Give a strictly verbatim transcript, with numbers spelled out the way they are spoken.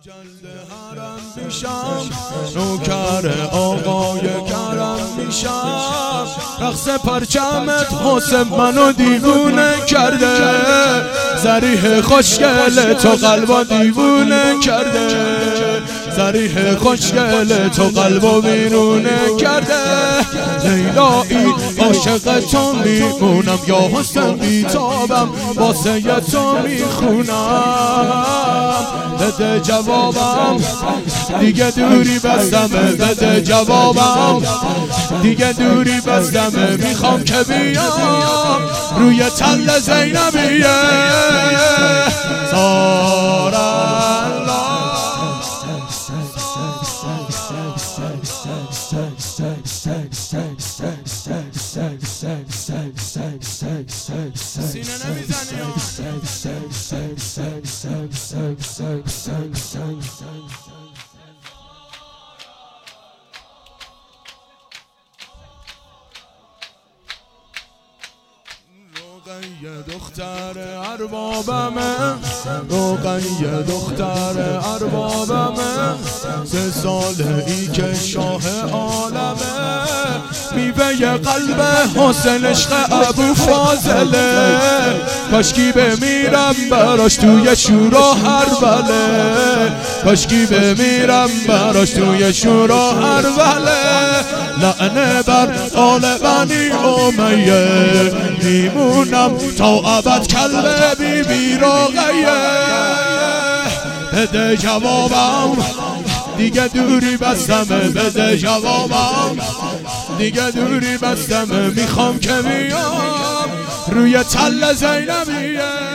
جلد حرم میشم، نوکر آقای کرم میشم. رقص پرچمت حسن منو دیوونه کرده، ذریح خوشگل تو قلبا دیوونه کرده، ذریح خوشگل تو قلبا بیرونه کرده. لیلایی عاشق تو میمونم، یا حسن بیتابم واسه تو میخونم. بده جوابم دیگه دوری بستمه، بده جوابم دیگه دوری بستمه. میخوام که بیام روی تل زینبیه سینه نمیزنی روغن دختر اربابمه، روغن دختر اربابمه. سه ساله ای که شاه عالمه، میوه قلب حسن عشق ابو فاضله. کاشکی بمیرم براش توی شورا هربله، کاشکی بمیرم براش توی شورا هربله. لعنه بر آل بنی امیه، میمونم تا ابد کلب بی بی رقیه. بده جوابم دیگه دوری بستمه، بده جوابم دیگه دوری بستمه. میخوام که بیام روی تل زینبیه.